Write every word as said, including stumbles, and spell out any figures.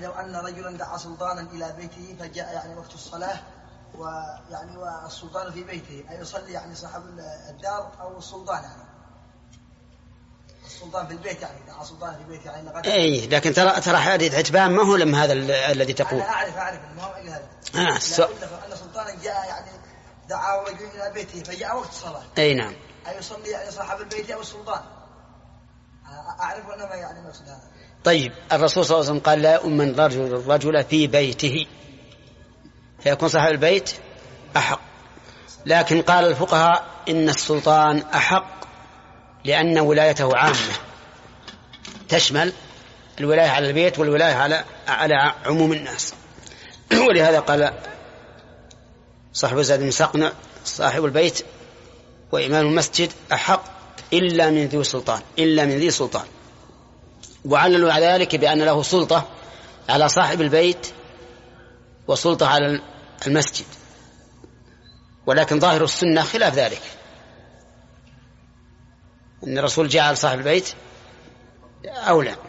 لو أن رجلا دعا سلطانا إلى بيته فجاء يعني وقت الصلاة ويعني والسلطان في بيته، أيصلي يعني صاحب الدار أو السلطان؟ يعني السلطان في البيت، يعني دعا سلطان في بيته يعني لغدا. أي لكن ترى ترى حديث عتبان ما هو لما هذا الذي تقول. أنا أعرف أعرف ما هو إلا هذا. آه سو... أن سلطانا جاء يعني دعا رجل إلى بيته فجاء وقت الصلاة. أي نعم. أيصلي يعني صاحب البيت أو السلطان؟ أعرف أنما يعني مقصد هذا. طيب الرسول صلى الله عليه وسلم قال لا يؤمن رجل الرجل في بيته، فيكون صاحب البيت أحق. لكن قال الفقهاء إن السلطان أحق لأن ولايته عامة تشمل الولاية على البيت والولاية على على عموم الناس. ولهذا قال صاحب زاد بن سقنع صاحب البيت وإمام المسجد أحق إلا من ذي سلطان إلا من ذي سلطان. وعللوا على ذلك بأن له سلطة على صاحب البيت وسلطة على المسجد، ولكن ظاهر السنة خلاف ذلك، أن الرسول جعل صاحب البيت أولى.